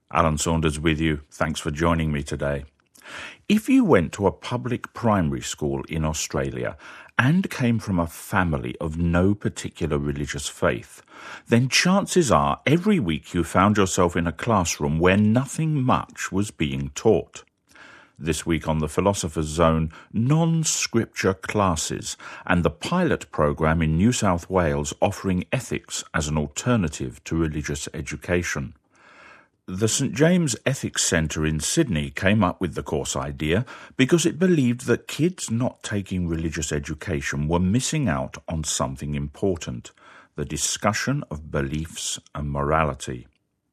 Alan Saunders with you. Thanks for joining me today. If you went to a public primary school in Australia and came from a family of no particular religious faith, then chances are every week you found yourself in a classroom where nothing much was being taught. This week on The Philosopher's Zone, non-scripture classes and the pilot program in New South Wales offering ethics as an alternative to religious education. The St James Ethics Centre in Sydney came up with the course idea because it believed that kids not taking religious education were missing out on something important, the discussion of beliefs and morality.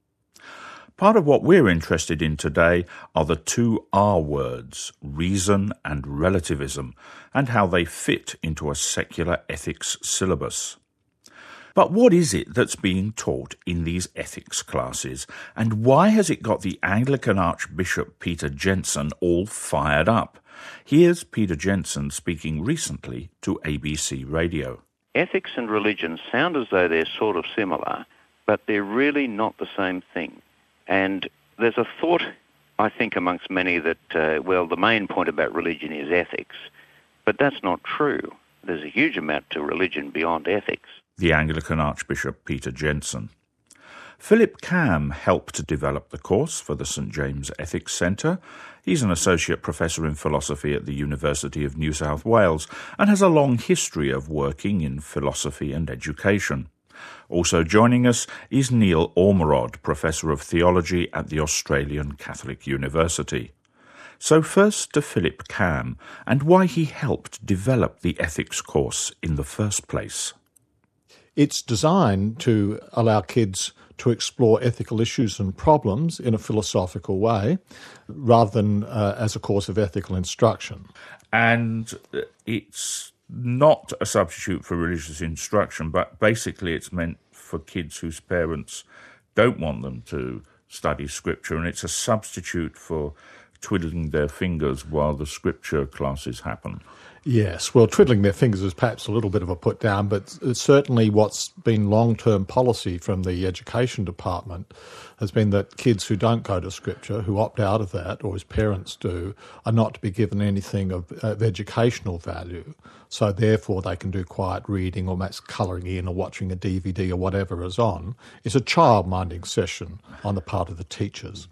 Part of what we're interested in today are the two R words, reason and relativism, and how they fit into a secular ethics syllabus. But what is it that's being taught in these ethics classes, and why has it got the Anglican Archbishop Peter Jensen all fired up? Here's Peter Jensen speaking recently to ABC Radio. Ethics and religion sound as though they're sort of similar, but they're really not the same thing. And there's a thought, I think, amongst many that, the main point about religion is ethics. But that's not true. There's a huge amount to religion beyond ethics. The Anglican Archbishop Peter Jensen. Philip Cam helped develop the course for the St James Ethics Centre. He's an associate professor in philosophy at the University of New South Wales and has a long history of working in philosophy and education. Also joining us is Neil Ormerod, Professor of Theology at the Australian Catholic University. So first to Philip Cam and why he helped develop the ethics course in the first place. It's designed to allow kids to explore ethical issues and problems in a philosophical way, rather than as a course of ethical instruction. And it's not a substitute for religious instruction, but basically it's meant for kids whose parents don't want them to study scripture, and it's a substitute for twiddling their fingers while the scripture classes happen. Yes, well, twiddling their fingers is perhaps a little bit of a put down, but it's certainly what's been long-term policy from the Education Department has been that kids who don't go to scripture, who opt out of that, or whose parents do, are not to be given anything of educational value. So therefore they can do quiet reading or perhaps colouring in or watching a DVD or whatever is on. It's a child-minding session on the part of the teachers.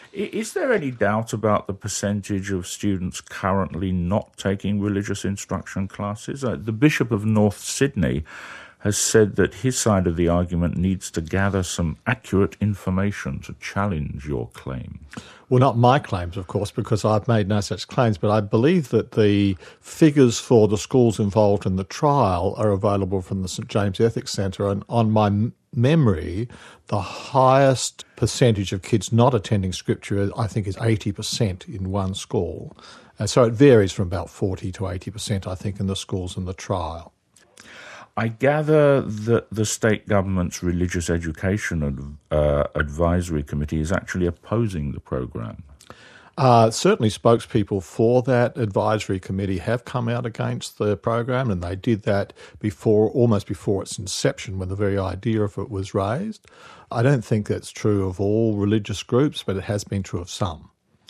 Is there any doubt about the percentage of students currently not taking religious instruction classes? The Bishop of North Sydney has said that his side of the argument needs to gather some accurate information to challenge your claim. Well, not my claims, of course, because I've made no such claims, but I believe that the figures for the schools involved in the trial are available from the St James Ethics Centre, and on my memory, the highest percentage of kids not attending scripture, I think, is 80% in one school. And so it varies from about 40 to 80%, I think, in the schools in the trial. I gather that the state government's Religious Education Advisory Committee is actually opposing the programme. Certainly spokespeople for that advisory committee have come out against the program, and they did that almost before its inception, when the very idea of it was raised. I don't think that's true of all religious groups, but it has been true of some.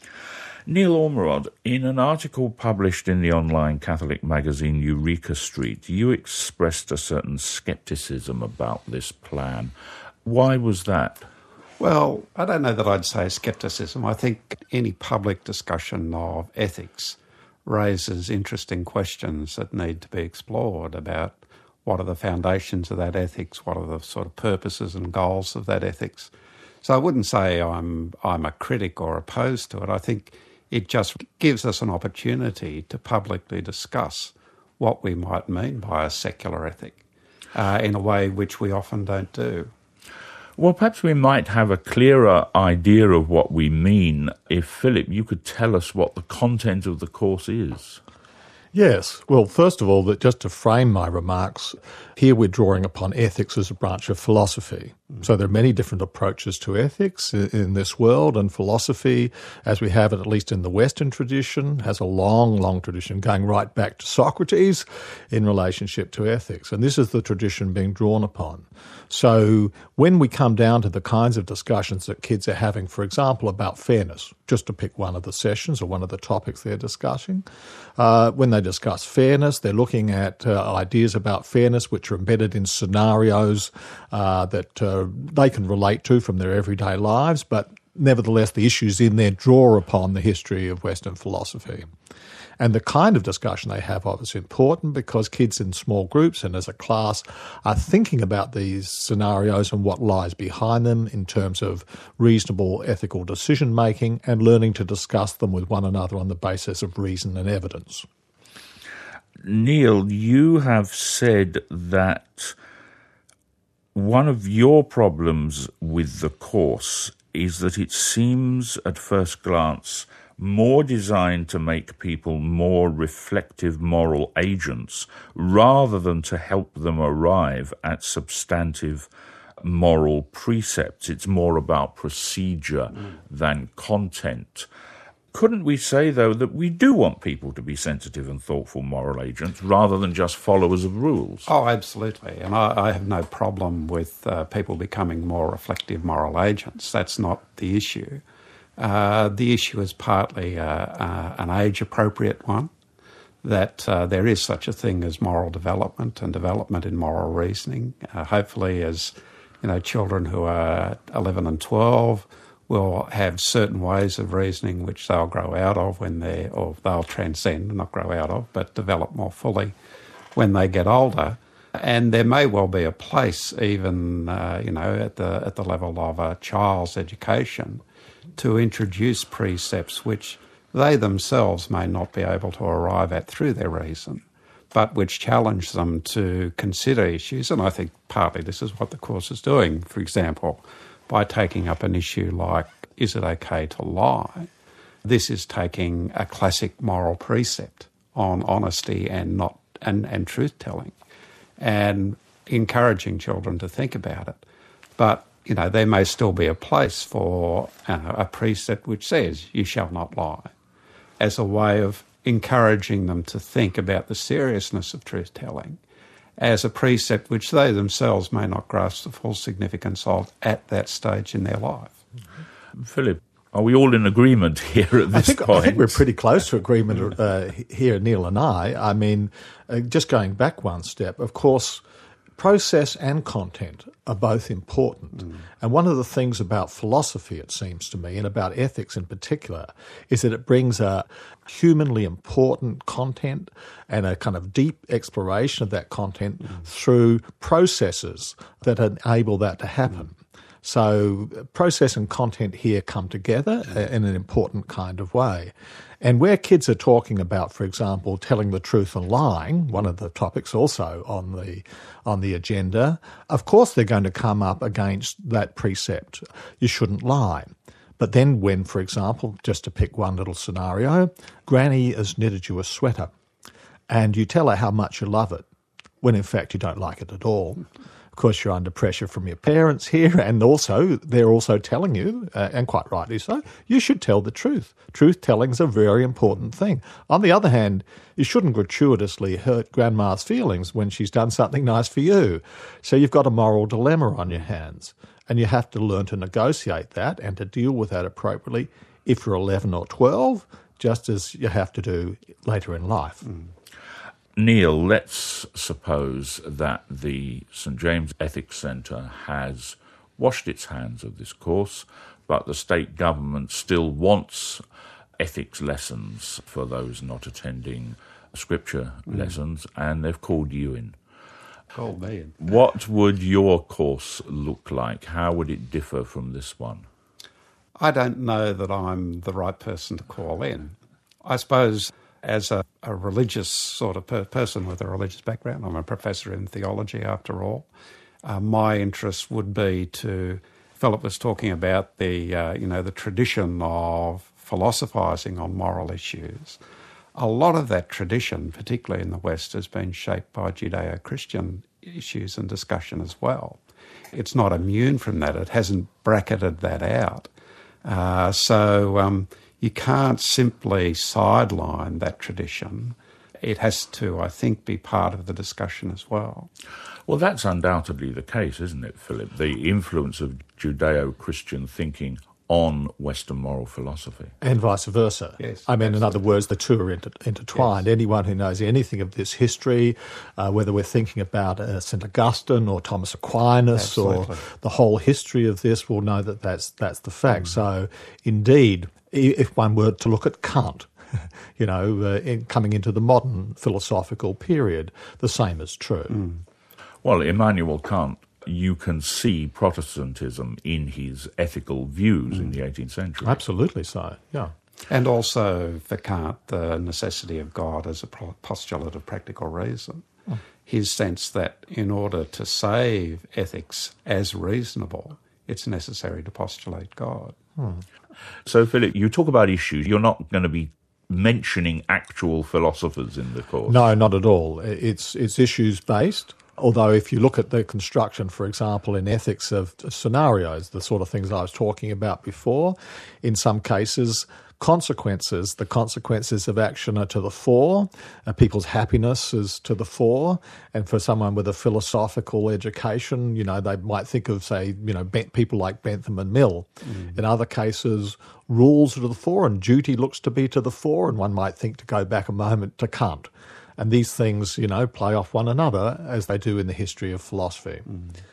Neil Ormerod, in an article published in the online Catholic magazine Eureka Street, you expressed a certain scepticism about this plan. Why was that? Well, I don't know that I'd say scepticism. I think any public discussion of ethics raises interesting questions that need to be explored about what are the foundations of that ethics, what are the sort of purposes and goals of that ethics. So I wouldn't say I'm a critic or opposed to it. I think it just gives us an opportunity to publicly discuss what we might mean by a secular ethic in a way which we often don't do. Well, perhaps we might have a clearer idea of what we mean if, Philip, you could tell us what the content of the course is. Yes. Well, first of all, just to frame my remarks, here we're drawing upon ethics as a branch of philosophy. So there are many different approaches to ethics in this world, and philosophy, as we have it at least in the Western tradition, has a long, long tradition going right back to Socrates in relationship to ethics. And this is the tradition being drawn upon. So when we come down to the kinds of discussions that kids are having, for example, about fairness, just to pick one of the sessions or one of the topics they're discussing, when they discuss fairness, they're looking at ideas about fairness which are embedded in scenarios that they can relate to from their everyday lives, but nevertheless the issues in there draw upon the history of Western philosophy. And the kind of discussion they have is important because kids in small groups and as a class are thinking about these scenarios and what lies behind them in terms of reasonable ethical decision making and learning to discuss them with one another on the basis of reason and evidence. Neil, you have said that one of your problems with the course is that it seems at first glance more designed to make people more reflective moral agents rather than to help them arrive at substantive moral precepts. It's more about procedure than content. Couldn't we say, though, that we do want people to be sensitive and thoughtful moral agents rather than just followers of rules? Oh, absolutely. And I have no problem with people becoming more reflective moral agents. That's not the issue. The issue is partly an age-appropriate one, that there is such a thing as moral development and development in moral reasoning. Hopefully, as children who are 11 and 12 will have certain ways of reasoning which they'll grow out of or they'll transcend, not grow out of, but develop more fully when they get older. And there may well be a place, even at the level of a child's education, to introduce precepts which they themselves may not be able to arrive at through their reason, but which challenge them to consider issues. And I think partly this is what the course is doing. For example, by taking up an issue like, is it okay to lie? This is taking a classic moral precept on honesty and truth-telling and encouraging children to think about it. But there may still be a place for a precept which says, you shall not lie, as a way of encouraging them to think about the seriousness of truth-telling, as a precept which they themselves may not grasp the full significance of at that stage in their life. Philip, are we all in agreement here at this point? I think we're pretty close to agreement here, Neil and I. I mean, just going back one step, of course, process and content are both important. And one of the things about philosophy, it seems to me, and about ethics in particular, is that it brings a humanly important content and a kind of deep exploration of that content through processes that enable that to happen. So process and content here come together in an important kind of way. And where kids are talking about, for example, telling the truth and lying, one of the topics also on the agenda, of course they're going to come up against that precept. You shouldn't lie. But then when, for example, just to pick one little scenario, Granny has knitted you a sweater and you tell her how much you love it, when in fact you don't like it at all. Of course, you're under pressure from your parents here, and also they're also telling you, and quite rightly so, you should tell the truth. Truth-telling is a very important thing. On the other hand, you shouldn't gratuitously hurt Grandma's feelings when she's done something nice for you. So you've got a moral dilemma on your hands, and you have to learn to negotiate that and to deal with that appropriately if you're 11 or 12, just as you have to do later in life. Neil, let's suppose that the St James Ethics Centre has washed its hands of this course, but the state government still wants ethics lessons for those not attending scripture lessons, and they've called you in. Called me in. What would your course look like? How would it differ from this one? I don't know that I'm the right person to call in. I suppose as a religious sort of person with a religious background, I'm a professor in theology after all, my interest would be to, Philip was talking about the tradition of philosophising on moral issues. a lot of that tradition, particularly in the West, has been shaped by Judeo-Christian issues and discussion as well. It's not immune from that. It hasn't bracketed that out. So you can't simply sideline that tradition. It has to, I think, be part of the discussion as well. Well, that's undoubtedly the case, isn't it, Philip? The influence of Judeo-Christian thinking on Western moral philosophy. And vice versa. Yes, I mean, absolutely. in other words, the two are intertwined. Yes. Anyone who knows anything of this history, whether we're thinking about St. Augustine or Thomas Aquinas Absolutely. or the whole history of this, will know that that's the fact. So, indeed, if one were to look at Kant, coming into the modern philosophical period, the same is true. Well, Immanuel Kant, you can see Protestantism in his ethical views in the 18th century. Absolutely so, yeah. And also, for Kant, the necessity of God as a postulate of practical reason. His sense that in order to save ethics as reasonable, it's necessary to postulate God. So, Philip, you talk about issues. You're not going to be mentioning actual philosophers in the course. No, not at all. It's issues-based. Although if you look at the construction, for example, in ethics of scenarios, the sort of things I was talking about before, in some cases, the consequences of action are to the fore, people's happiness is to the fore, and for someone with a philosophical education, they might think of, say, people like Bentham and Mill. In other cases, rules are to the fore and duty looks to be to the fore, and one might think, to go back a moment, to Kant. And these things, play off one another as they do in the history of philosophy.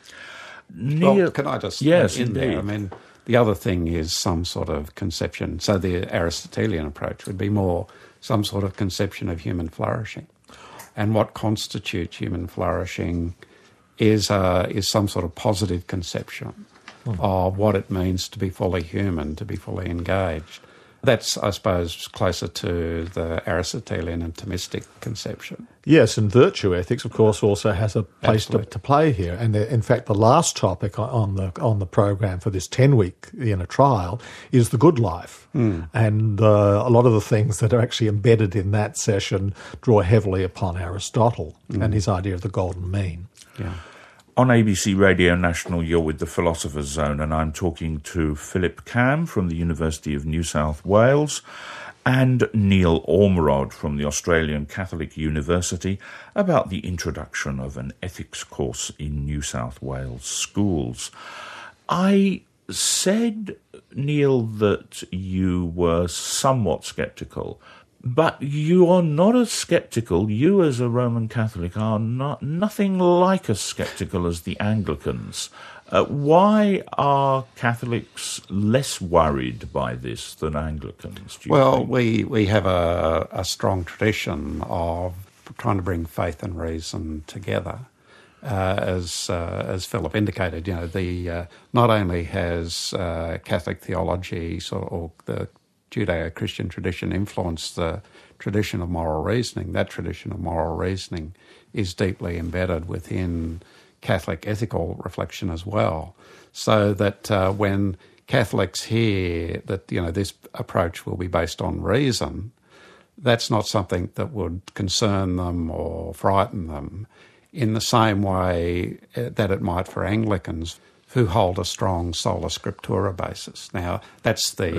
Well, can I just yes, in indeed. there? I mean, the other thing is some sort of conception. So the Aristotelian approach would be more some sort of conception of human flourishing. And what constitutes human flourishing is some sort of positive conception of what it means to be fully human, to be fully engaged. That's, I suppose, closer to the Aristotelian and Thomistic conception. Yes, and virtue ethics, of course, also has a place to play here. And in fact, the last topic on the program for this 10-week trial is the good life. And a lot of the things that are actually embedded in that session draw heavily upon Aristotle and his idea of the golden mean. Yeah. On ABC Radio National, you're with The Philosopher's Zone, and I'm talking to Philip Cam from the University of New South Wales and Neil Ormerod from the Australian Catholic University about the introduction of an ethics course in New South Wales schools. I said, Neil, that you were somewhat sceptical. But you are not as sceptical. You, as a Roman Catholic, are nothing like as sceptical as the Anglicans. Why are Catholics less worried by this than Anglicans, do you think? We have a strong tradition of trying to bring faith and reason together. As Philip indicated, not only has Catholic theology or the Judeo-Christian tradition influenced the tradition of moral reasoning. That tradition of moral reasoning is deeply embedded within Catholic ethical reflection as well. So that when Catholics hear that this approach will be based on reason, that's not something that would concern them or frighten them in the same way that it might for Anglicans, who hold a strong sola scriptura basis. Now, that's the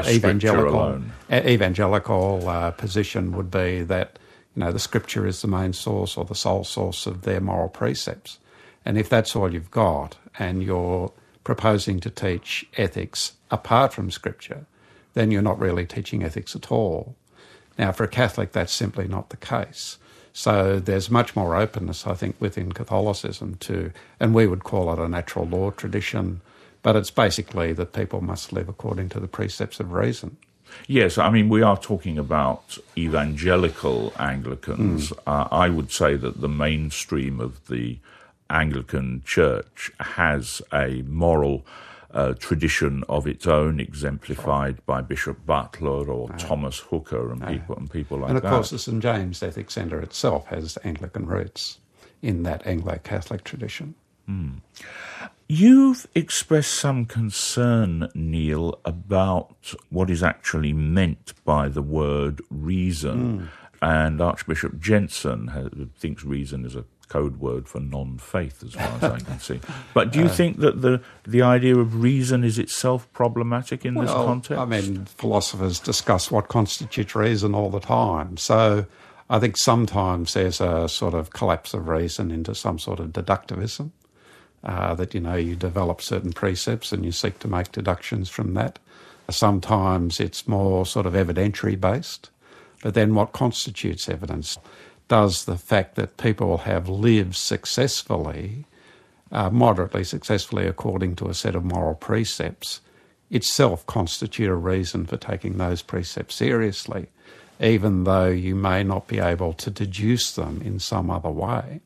evangelical position would be that the scripture is the main source or the sole source of their moral precepts. And if that's all you've got and you're proposing to teach ethics apart from scripture, then you're not really teaching ethics at all. Now, for a Catholic, that's simply not the case. So there's much more openness, I think, within Catholicism and we would call it a natural law tradition, but it's basically that people must live according to the precepts of reason. Yes, I mean, we are talking about evangelical Anglicans. I would say that the mainstream of the Anglican Church has a moral tradition of its own, exemplified by Bishop Butler or Thomas Hooker and people like that. And of course, the St James Ethics Centre itself has Anglican roots in that Anglo-Catholic tradition. You've expressed some concern, Neil, about what is actually meant by the word reason. And Archbishop Jensen thinks reason is a code word for non-faith, as far as I can see. But do you think that the idea of reason is itself problematic in this context? I mean, philosophers discuss what constitutes reason all the time. So I think sometimes there's a sort of collapse of reason into some sort of deductivism, that, you develop certain precepts and you seek to make deductions from that. Sometimes it's more sort of evidentiary-based. But then what constitutes evidence? Does the fact that people have lived successfully, moderately successfully according to a set of moral precepts, itself constitute a reason for taking those precepts seriously, even though you may not be able to deduce them in some other way?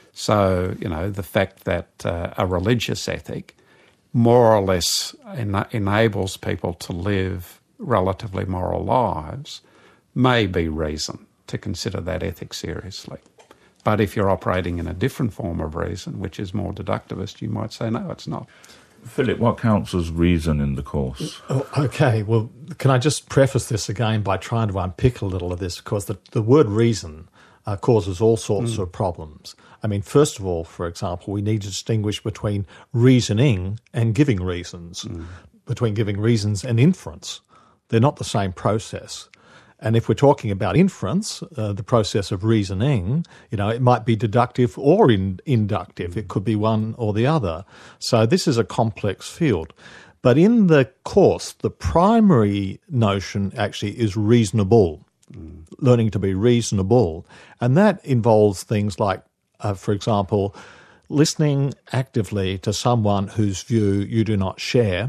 So, the fact that a religious ethic more or less enables people to live relatively moral lives may be reason to consider that ethic seriously. But if you're operating in a different form of reason, which is more deductivist, you might say, no, it's not. Philip, what counts as reason in the course? Oh, okay, well, can I just preface this again by trying to unpick a little of this, because the word reason causes all sorts of problems. I mean, first of all, for example, we need to distinguish between reasoning and giving reasons, between giving reasons and inference. They're not the same process. And if we're talking about inference, the process of reasoning, it might be deductive or inductive. It could be one or the other. So this is a complex field. But in the course, the primary notion actually is reasonable, learning to be reasonable. And that involves things like, for example, listening actively to someone whose view you do not share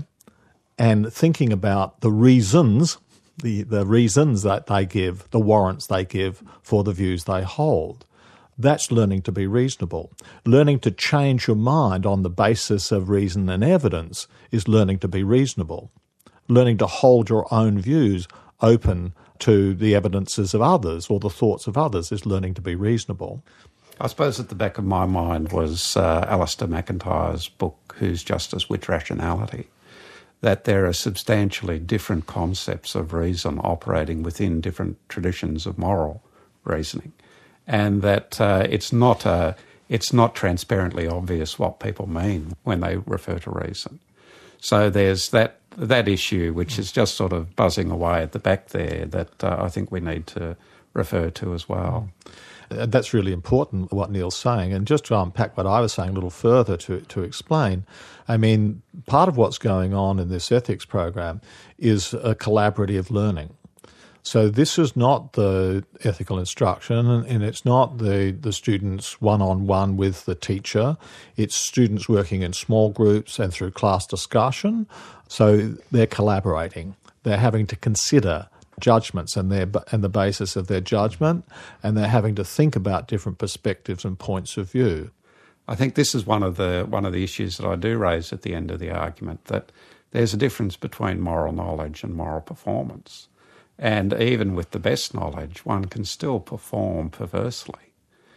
and thinking about the reasons, the reasons that they give, the warrants they give for the views they hold. That's learning to be reasonable. Learning to change your mind on the basis of reason and evidence is learning to be reasonable. Learning to hold your own views open to the evidences of others or the thoughts of others is learning to be reasonable. I suppose at the back of my mind was Alistair McIntyre's book, Whose Justice, Which Rationality? That there are substantially different concepts of reason operating within different traditions of moral reasoning, and that it's not transparently obvious what people mean when they refer to reason. So there's that issue which is just sort of buzzing away at the back there that I think we need to refer to as well. That's really important, what Neil's saying. And just to unpack what I was saying a little further to explain, I mean, part of what's going on in this ethics program is a collaborative learning. So this is not the ethical instruction, and it's not the students one-on-one with the teacher. It's students working in small groups and through class discussion. So they're collaborating. They're having to consider judgments and the basis of their judgment, and they're having to think about different perspectives and points of view. I think this is one of the issues that I do raise at the end of the argument, that there's a difference between moral knowledge and moral performance. And even with the best knowledge, one can still perform perversely.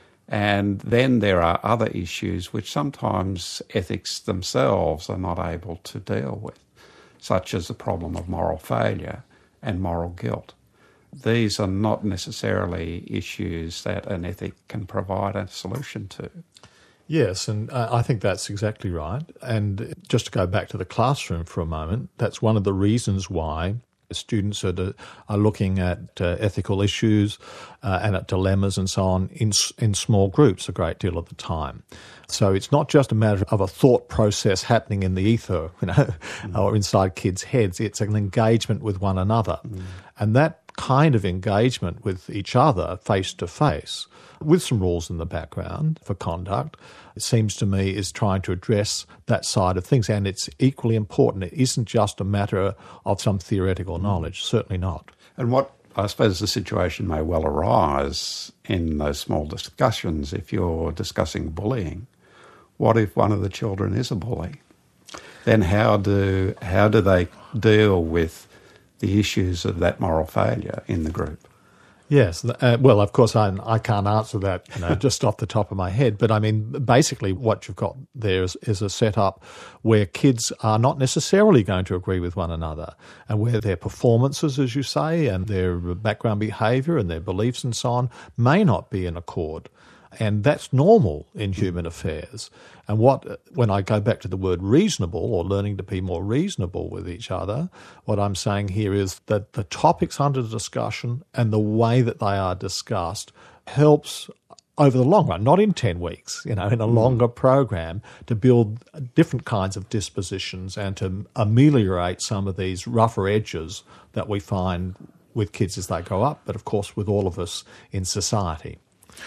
And then there are other issues which sometimes ethics themselves are not able to deal with, such as the problem of moral failure and moral guilt. These are not necessarily issues that an ethic can provide a solution to. Yes, and I think that's exactly right. And just to go back to the classroom for a moment, that's one of the reasons why students are looking at ethical issues and at dilemmas and so on in small groups a great deal of the time. So it's not just a matter of a thought process happening in the ether, or inside kids' heads. It's an engagement with one another. And that kind of engagement with each other face to face, with some rules in the background for conduct, it seems to me is trying to address that side of things. And it's equally important. It isn't just a matter of some theoretical knowledge, certainly not. And what I suppose the situation may well arise in those small discussions, if you're discussing bullying, what if one of the children is a bully? Then how do they deal with the issues of that moral failure in the group? Yes. Well, of course, I can't answer that just off the top of my head. But I mean, basically what you've got there is a setup where kids are not necessarily going to agree with one another, and where their performances, as you say, and their background behaviour and their beliefs and so on may not be in accord. And that's normal in human affairs. And when I go back to the word reasonable, or learning to be more reasonable with each other, what I'm saying here is that the topics under discussion and the way that they are discussed helps over the long run, not in 10 weeks, in a longer program, to build different kinds of dispositions and to ameliorate some of these rougher edges that we find with kids as they grow up, but of course with all of us in society.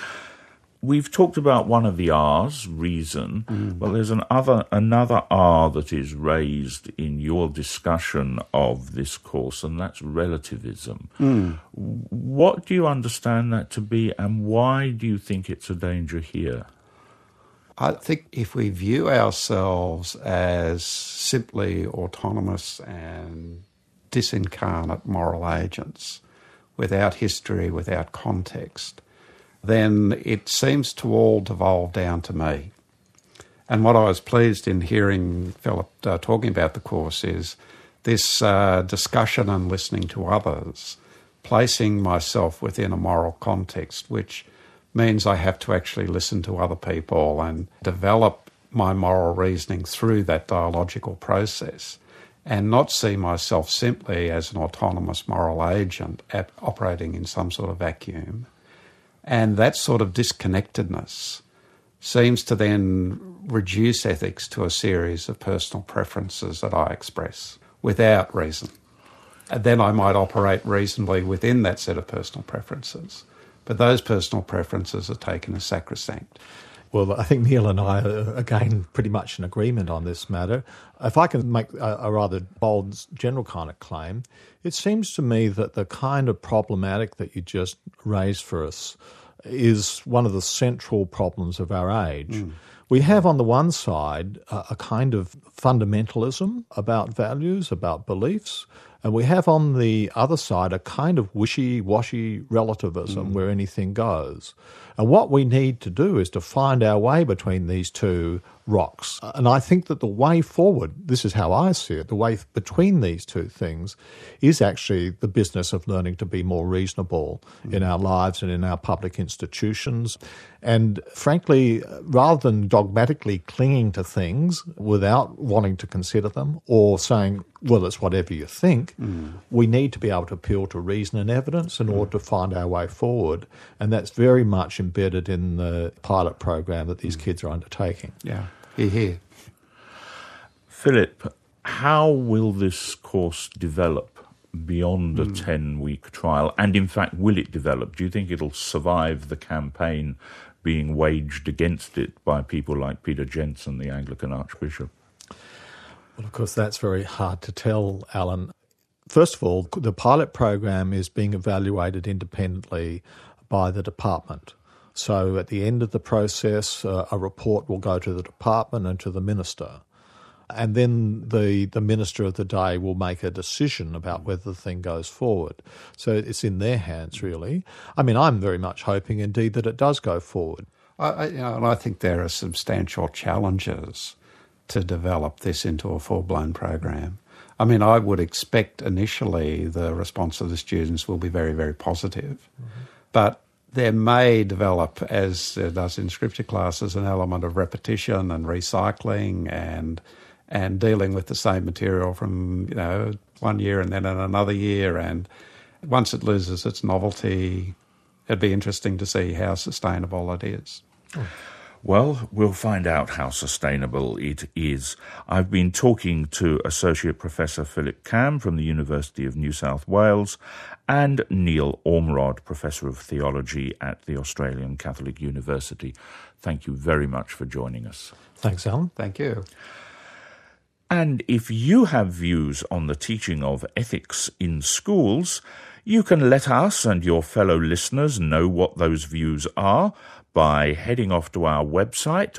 We've talked about one of the R's, reason. Well, there's another R that is raised in your discussion of this course, and that's relativism. What do you understand that to be, and why do you think it's a danger here? I think if we view ourselves as simply autonomous and disincarnate moral agents, without history, without context, then it seems to all devolve down to me. And what I was pleased in hearing Philip talking about the course is this discussion and listening to others, placing myself within a moral context, which means I have to actually listen to other people and develop my moral reasoning through that dialogical process, and not see myself simply as an autonomous moral agent operating in some sort of vacuum. And that sort of disconnectedness seems to then reduce ethics to a series of personal preferences that I express without reason. And then I might operate reasonably within that set of personal preferences. But those personal preferences are taken as sacrosanct. Well, I think Neil and I are, again, pretty much in agreement on this matter. If I can make a rather bold general kind of claim, it seems to me that the kind of problematic that you just raised for us is one of the central problems of our age. We have on the one side a kind of fundamentalism about values, about beliefs, and we have on the other side a kind of wishy-washy relativism where anything goes. And what we need to do is to find our way between these two rocks. And I think that the way forward, this is how I see it, the way between these two things is actually the business of learning to be more reasonable in our lives and in our public institutions. And frankly, rather than dogmatically clinging to things without wanting to consider them or saying, well, it's whatever you think, we need to be able to appeal to reason and evidence in order to find our way forward. And that's very much embedded in the pilot program that these kids are undertaking. Yeah, hear. Philip, how will this course develop beyond a 10-week trial? And in fact, will it develop? Do you think it'll survive the campaign being waged against it by people like Peter Jensen, the Anglican Archbishop? Well, of course, that's very hard to tell, Alan. First of all, the pilot program is being evaluated independently by the department. So at the end of the process, a report will go to the department and to the minister. And then the minister of the day will make a decision about whether the thing goes forward. So it's in their hands, really. I mean, I'm very much hoping, indeed, that it does go forward. And I think there are substantial challenges to develop this into a full-blown program. I mean, I would expect initially the response of the students will be very, very positive. But there may develop, as there does in scripture classes, an element of repetition and recycling and dealing with the same material from, 1 year and then in another year. And once it loses its novelty, it'd be interesting to see how sustainable it is. Well, we'll find out how sustainable it is. I've been talking to Associate Professor Philip Cam from the University of New South Wales and Neil Ormerod, Professor of Theology at the Australian Catholic University. Thank you very much for joining us. Thanks, Alan. Thank you. And if you have views on the teaching of ethics in schools, You can let us and your fellow listeners know what those views are by heading off to our website,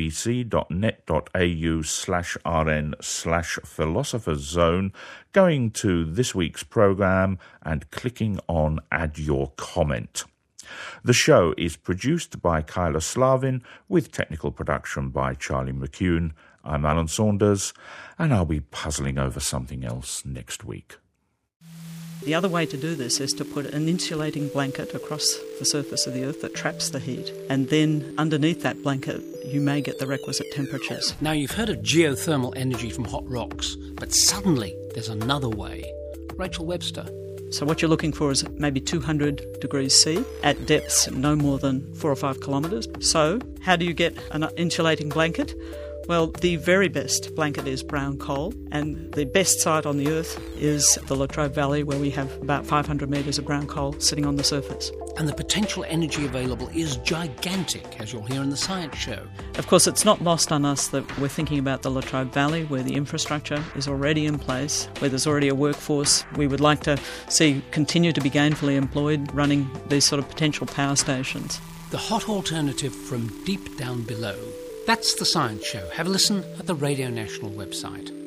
abc.net.au/rn/Philosopher's Zone, going to this week's programme and clicking on Add Your Comment. The show is produced by Kyla Slavin with technical production by Charlie McCune. I'm Alan Saunders, and I'll be puzzling over something else next week. The other way to do this is to put an insulating blanket across the surface of the Earth that traps the heat, and then underneath that blanket you may get the requisite temperatures. Now, you've heard of geothermal energy from hot rocks, but suddenly there's another way. Rachel Webster. So what you're looking for is maybe 200 degrees C at depths no more than 4 or 5 kilometres. So how do you get an insulating blanket? Well, the very best blanket is brown coal, and the best site on the Earth is the Latrobe Valley, where we have about 500 metres of brown coal sitting on the surface. And the potential energy available is gigantic, as you'll hear in the Science Show. Of course, it's not lost on us that we're thinking about the Latrobe Valley, where the infrastructure is already in place, where there's already a workforce we would like to see continue to be gainfully employed running these sort of potential power stations. The hot alternative from deep down below. That's the Science Show. Have a listen at the Radio National website.